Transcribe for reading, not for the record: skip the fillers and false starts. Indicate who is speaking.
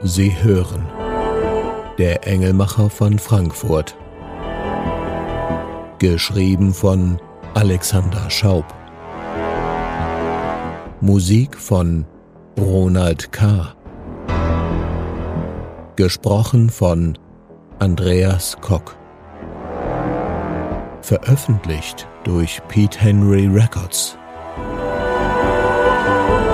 Speaker 1: Sie hören Der Engelmacher von Frankfurt. Geschrieben von Alexander Schaub. Musik von Ronald K. Gesprochen von Andreas Kock. Veröffentlicht durch Pete Henry Records.